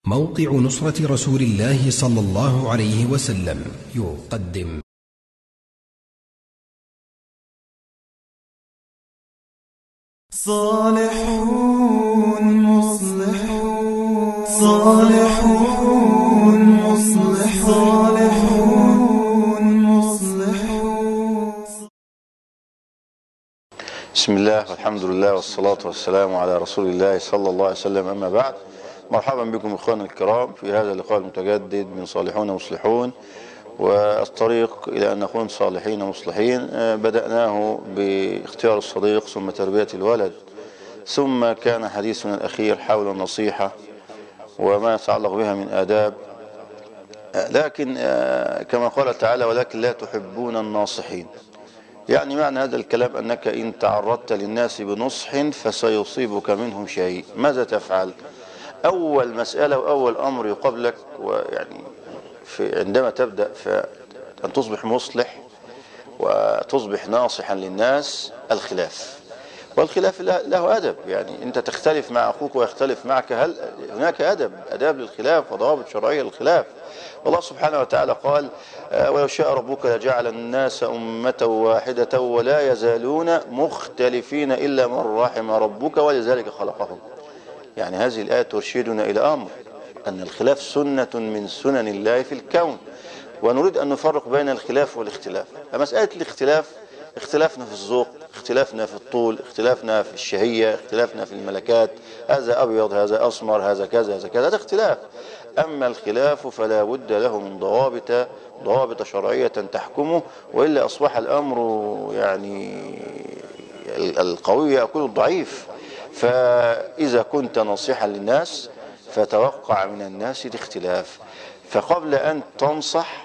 موقع نصرة رسول الله صلى الله عليه وسلم يقدم صالحون مصلحون صالحون مصلحون. بسم الله والحمد لله والصلاة والسلام على رسول الله صلى الله عليه وسلم. أما بعد، مرحبا بكم إخواننا الكرام في هذا اللقاء المتجدد من صالحون مصلحون، والطريق إلى أن نكون صالحين مصلحين. بدأناه باختيار الصديق، ثم تربية الولد، ثم كان حديثنا الأخير حول النصيحة وما يتعلق بها من آداب. لكن كما قال تعالى: ولكن لا تحبون الناصحين. يعني معنى هذا الكلام أنك إن تعرضت للناس بنصح فسيصيبك منهم شيء. ماذا تفعل؟ أول مسألة وأول أمر يقابلك، ويعني عندما تبدأ أن تصبح مصلح وتصبح ناصحا للناس، الخلاف. والخلاف له أدب، يعني أنت تختلف مع أخوك ويختلف معك، هل هناك أداب للخلاف وضوابط شرعية للخلاف؟ والله سبحانه وتعالى قال: ولو شاء ربك لجعل الناس أمة واحدة ولا يزالون مختلفين إلا من رحم ربك ولذلك خلقهم. يعني هذه الآية ترشدنا إلى أمر أن الخلاف سنة من سنن الله في الكون، ونريد أن نفرق بين الخلاف والاختلاف. مسألة الاختلاف، اختلافنا في الذوق، اختلافنا في الطول، اختلافنا في الشهية، اختلافنا في الملكات، هذا أبيض هذا أسمر هذا كذا هذا كذا، هذا اختلاف. أما الخلاف فلا بد له من ضوابط شرعية تحكمه، وإلا أصبح الأمر يعني القوي يأكل الضعيف. فإذا كنت نصيحا للناس فتوقع من الناس الاختلاف. فقبل أن تنصح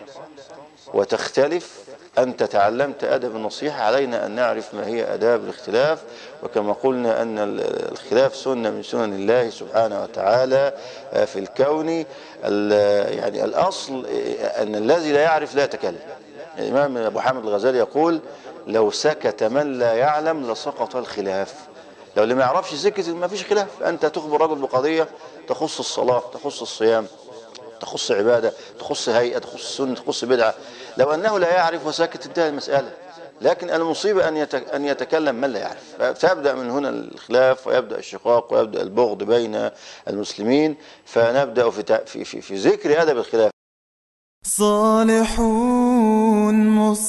وتختلف، أنت تعلمت أدب النصيحة، علينا أن نعرف ما هي أداب الاختلاف. وكما قلنا أن الخلاف سنة من سنن الله سبحانه وتعالى في الكون. يعني الأصل أن الذي لا يعرف لا يتكلم. الإمام أبو حامد الغزالي يقول: لو سكت من لا يعلم لسقط الخلاف. لو اللي ما يعرفش سكت ما فيش خلاف. أنت تخبر رجل بقضية تخص الصلاة، تخص الصيام، تخص عبادة، تخص هيئة، تخص سنة، تخص بدعة، لو أنه لا يعرف وساكت انتهى المسألة. لكن المصيبة أن يتكلم من لا يعرف، فتبدأ من هنا الخلاف، ويبدأ الشقاق، ويبدأ البغض بين المسلمين. فنبدأ في ذكر أدب الخلاف. صالحون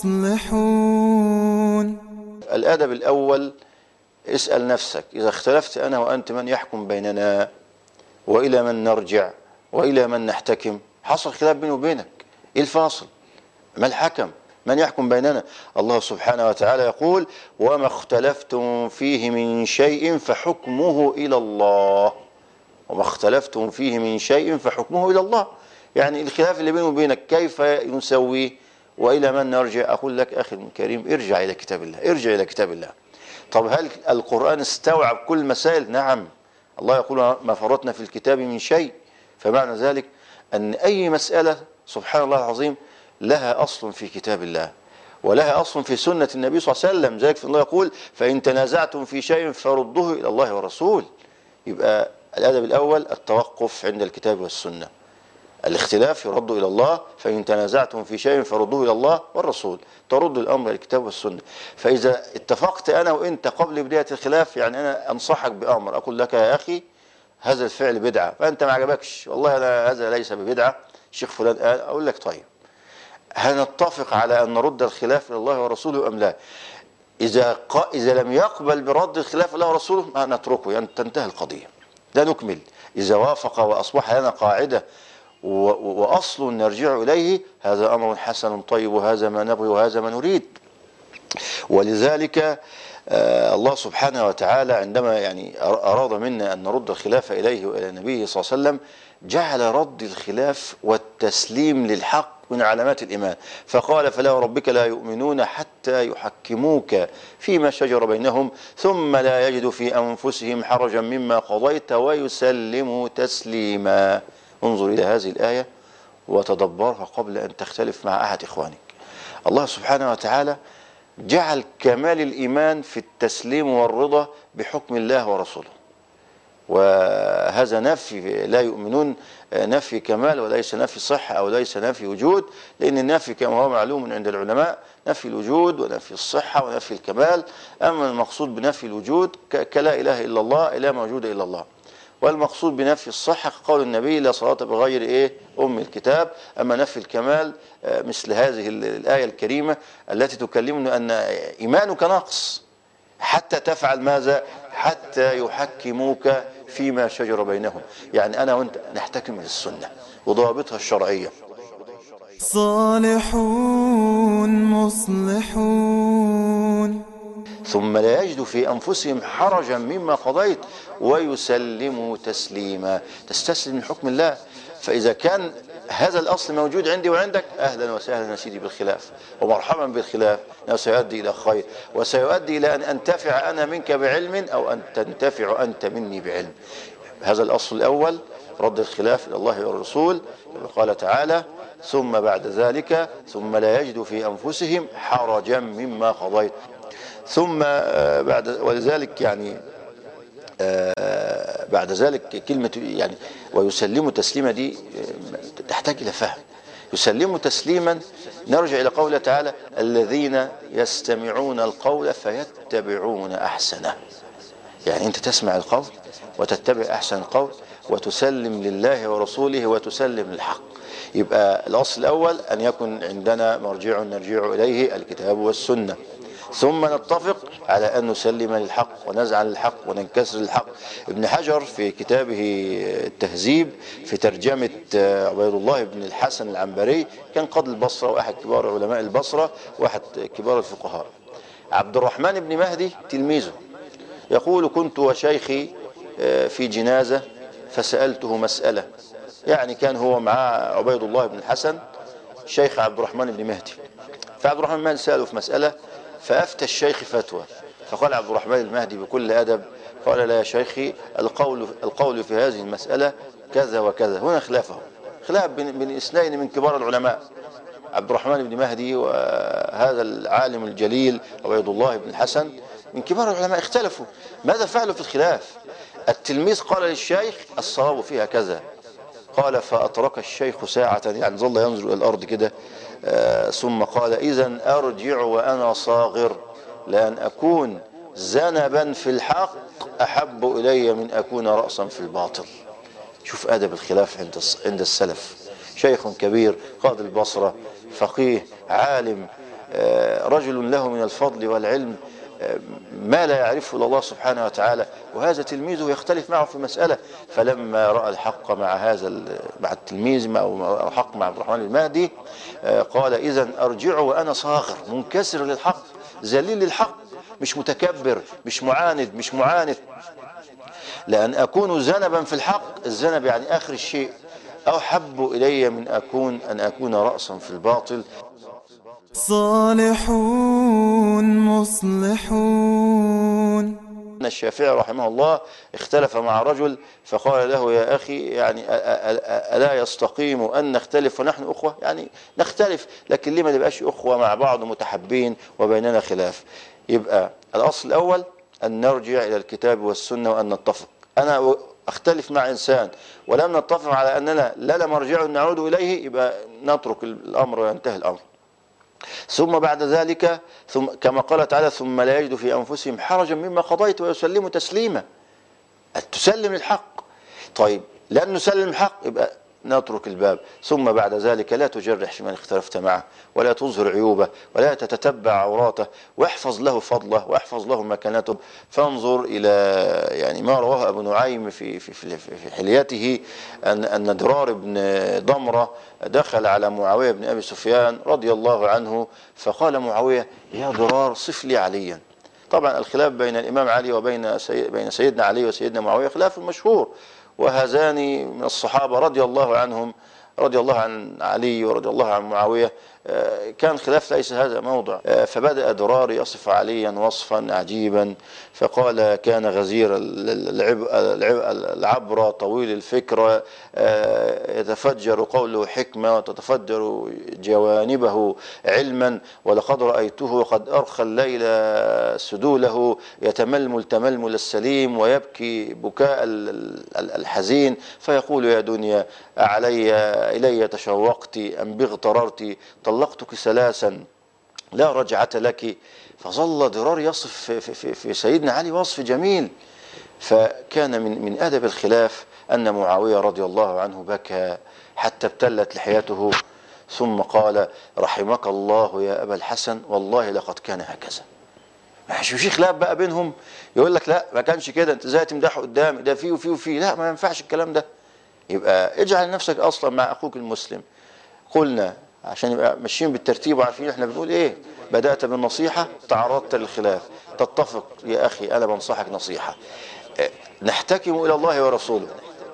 مصلحون. الأدب الأول: اسأل نفسك إذا اختلفت أنا وأنت من يحكم بيننا، وإلى من نرجع، وإلى من نحتكم؟ حصل خلاف بيني وبينك، إيه الفاصل؟ ما الحكم؟ من يحكم بيننا؟ الله سبحانه وتعالى يقول: وما اختلفتم فيه من شيء فحكمه إلى الله. وما اختلفتم فيه من شيء فحكمه إلى الله. يعني الخلاف اللي بيني وبينك كيف نسويه؟ وإلى من نرجع؟ أقول لك أخي الكريم: ارجع إلى كتاب الله، ارجع إلى كتاب الله. طب هل القرآن استوعب كل المسائل؟ نعم. الله يقول: ما فرطنا في الكتاب من شيء. فمعنى ذلك أن أي مسألة سبحان الله العظيم لها أصل في كتاب الله، ولها أصل في سنة النبي صلى الله عليه وسلم. ذلك الله يقول: فإن تنازعتم في شيء فردوه إلى الله والرسول. يبقى الأدب الأول التوقف عند الكتاب والسنة. الاختلاف يرد إلى الله، فإن تنازعتم في شيء فردوه إلى الله والرسول، ترد الأمر إلى الكتاب والسنة. فإذا اتفقت أنا وإنت قبل بداية الخلاف، يعني أنا أنصحك بأمر، أقول لك: يا أخي هذا الفعل بدعة، فأنت ما عجبكش، والله أنا هذا ليس ببدعة، الشيخ فلان قال. أقول لك: طيب، هنتفق على أن نرد الخلاف إلى الله ورسوله أم لا؟ إذا لم يقبل برد الخلاف إلى الله ورسوله نتركه، يعني تنتهي القضية، لا نكمل. إذا وافق وأصبح لنا قاعدة وأصل نرجع إليه، هذا أمر حسن طيب، وهذا ما نبغي وهذا ما نريد. ولذلك الله سبحانه وتعالى عندما يعني أراد منا أن نرد الخلاف إليه وإلى نبيه صلى الله عليه وسلم، جعل رد الخلاف والتسليم للحق من علامات الإيمان. فقال: فلا وربك لا يؤمنون حتى يحكموك فيما شجر بينهم ثم لا يجدوا في أنفسهم حرجا مما قضيت ويسلموا تسليما. انظر إلى هذه الآية وتدبرها قبل أن تختلف مع أحد إخوانك. الله سبحانه وتعالى جعل كمال الإيمان في التسليم والرضا بحكم الله ورسوله. وهذا نفي لا يؤمنون نفي كمال وليس نفي صحة أو ليس نفي وجود، لأن النفي كما هو معلوم عند العلماء نفي الوجود ونفي الصحة ونفي الكمال. أما المقصود بنفي الوجود كلا إله إلا الله، لا موجود إلا الله. والمقصود بنفي الصحة قول النبي لا صلاة بغير أم الكتاب. أما نفي الكمال مثل هذه الآية الكريمة التي تكلمنا أن إيمانك ناقص حتى تفعل ماذا؟ حتى يحكموك فيما شجر بينهم. يعني أنا وأنت نحتكم للسنة وضوابطها الشرعية. صالحون مصلحون ثم لا يجدوا في أنفسهم حرجا مما قضيت ويسلموا تسليما. تستسلم لحكم الله. فإذا كان هذا الأصل موجود عندي وعندك، أهلا وسهلا يا سيدي بالخلاف ومرحبا بالخلاف، لأنه سيؤدي إلى خير وسيؤدي إلى أن أنتفع أنا منك بعلم أو أن تنتفع أنت مني بعلم. هذا الأصل الأول رد الخلاف إلى الله والرسول، كما قال تعالى ثم بعد ذلك ثم لا يجدوا في أنفسهم حرجا مما قضيت. ثم بعد ولذلك يعني بعد ذلك كلمة يعني ويسلموا تسليما دي تحتاج إلى فهم. يسلموا تسليما نرجع إلى قوله تعالى الذين يستمعون القول فيتبعون أحسنه. يعني أنت تسمع القول وتتبع أحسن القول وتسلم لله ورسوله وتسلم للحق. يبقى الأصل الأول أن يكون عندنا مرجع نرجع إليه الكتاب والسنة، ثم نتفق على أن نسلم للحق ونزعل للحق وننكسر للحق. ابن حجر في كتابه التهذيب في ترجمة عبيد الله بن الحسن العنبري كان قاضي البصرة وأحد كبار علماء البصرة وأحد كبار الفقهاء. عبد الرحمن بن مهدي تلميذه يقول كنت وشيخي في جنازة فسألته مسألة. يعني كان هو مع عبيد الله بن الحسن شيخ عبد الرحمن بن مهدي، فعبد الرحمن بن مهدي سأله في مسألة فأفتى الشيخ فتوى. فقال عبد الرحمن المهدي بكل أدب قال لا يا شيخي القول في هذه المسألة كذا وكذا. هنا خلاف بين اثنين من كبار العلماء، عبد الرحمن بن مهدي وهذا العالم الجليل عبيد الله بن الحسن من كبار العلماء اختلفوا. ماذا فعلوا في الخلاف؟ التلميذ قال للشيخ الصواب فيها كذا، قال فأترك الشيخ ساعة يعني ظل ينظر إلى الأرض كده ثم قال إذن أرجع وأنا صاغر لأن أكون ذنبا في الحق أحب إلي من أكون رأسا في الباطل. شوف أدب الخلاف عند السلف. شيخ كبير قاضي البصرة فقيه عالم رجل له من الفضل والعلم ما لا يعرفه إلا الله سبحانه وتعالى، وهذا تلميذه يختلف معه في مسألة. فلما رأى الحق مع التلميذ أو الحق مع عبد الرحمن المهدي قال إذن أرجع وأنا صاغر منكسر للحق ذليل للحق، مش متكبر مش معاند لأن أكون ذنبا في الحق. الذنب يعني آخر الشيء أحب إلي من أن أكون رأسا في الباطل. صالحون مصلحون. الشافعي رحمه الله اختلف مع رجل فقال له يا أخي يعني ألا يستقيم أن نختلف ونحن أخوة؟ يعني نختلف لكن ليه ما نبقاش أخوة مع بعض متحبين وبيننا خلاف؟ يبقى الأصل الأول أن نرجع إلى الكتاب والسنة وأن نتفق. أنا أختلف مع إنسان ولم نتفق على أننا لا مرجع نعود إليه، يبقى نترك الأمر وينتهي الأمر. ثم بعد ذلك كما قال تعالى ثم لا يجد في أنفسهم حرجا مما قضيت ويسلموا تسليما. تسلم الحق. طيب لن نسلم الحق يبقى نترك الباب. ثم بعد ذلك لا تجرح في من اختلفت معه ولا تظهر عيوبه ولا تتتبع عوراته واحفظ له فضله واحفظ له مكانته. فانظر إلى يعني ما رواه أبو نعيم في حليته أن درار بن ضمرة دخل على معاوية بن أبي سفيان رضي الله عنه فقال معاوية يا درار صف لي عليا. طبعا الخلاف بين الإمام علي وبين سيدنا علي وسيدنا معاوية خلاف مشهور، وهذان من الصحابة رضي الله عنهم رضي الله عن علي ورضي الله عن معاوية كان خلاف ليس هذا موضع. فبدأ درار يصف عليا وصفا عجيبا، فقال: كان غزير العبرة طويل الفكرة، يتفجر قوله حكمة وتتفجر جوانبه علما، ولقد رأيته قد أرخى الليل سدوله، يتململ تململ السليم ويبكي بكاء الحزين، فيقول: يا دنيا إلي تشوقت أم باغتررت، طلقتك ثلاثا لا رجعة لك. فظل درار يصف في سيدنا علي وصف جميل. فكان من أدب الخلاف أن معاوية رضي الله عنه بكى حتى ابتلت لحيته، ثم قال: رحمك الله يا أبا الحسن، والله لقد كان هكذا. مش في خلاف بقى بينهم يقول لك لا ما كانش كده، انت ازاي تمدحه قدامي، ده فيه وفيه وفيه، لا ما ينفعش الكلام ده. يبقى اجعل نفسك اصلا مع اخوك المسلم. قلنا عشان يبقى ماشيين بالترتيب وعارفين احنا بنقول ايه. بدأت بالنصيحة، تعرضت للخلاف، تتفق يا اخي انا بنصحك نصيحة، نحتكم الى الله ورسوله،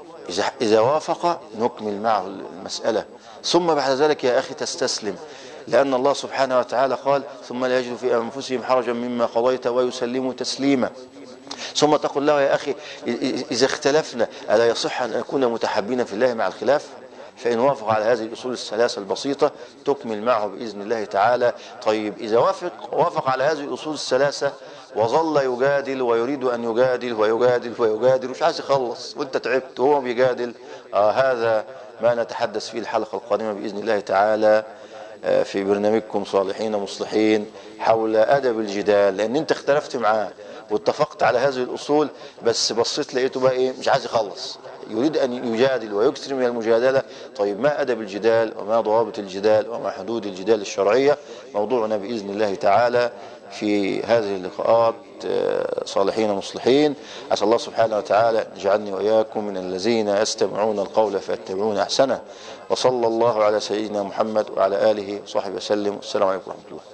اذا وافق نكمل معه المسألة، ثم بعد ذلك يا اخي تستسلم، لأن الله سبحانه وتعالى قال: ثم لا يجدوا في أنفسهم حرجا مما قضيت ويسلموا تسليما. ثم تقول له: يا أخي إذا اختلفنا ألا يصح أن نكون متحابين في الله مع الخلاف؟ فإن وافق على هذه الأصول الثلاثة البسيطة تكمل معه بإذن الله تعالى. طيب إذا وافق على هذه الأصول الثلاثة وظل يجادل ويريد أن يجادل ويجادل ويجادل مش عايز يخلص وأنت تعبت وهو بيجادل، هذا ما نتحدث فيه الحلقة القادمة بإذن الله تعالى في برنامجكم صالحين مصلحين حول أدب الجدال. لأن أنت اختلفت معاه واتفقت على هذه الأصول، بس بصيت لقيته بقى إيه، مش عايز يخلص، يريد أن يجادل ويكثر من المجادلة. طيب ما أدب الجدال وما ضوابط الجدال وما حدود الجدال الشرعية؟ موضوعنا بإذن الله تعالى في هذه اللقاءات صالحين مصلحين. أسأل الله سبحانه وتعالى أن يجعلني وإياكم من الذين يستمعون القول فيتبعون أحسنه. وصلى الله على سيدنا محمد وعلى آله وصحبه وسلم. والسلام عليكم ورحمة الله.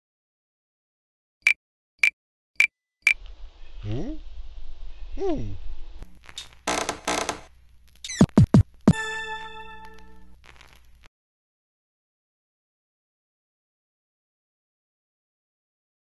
Hmm?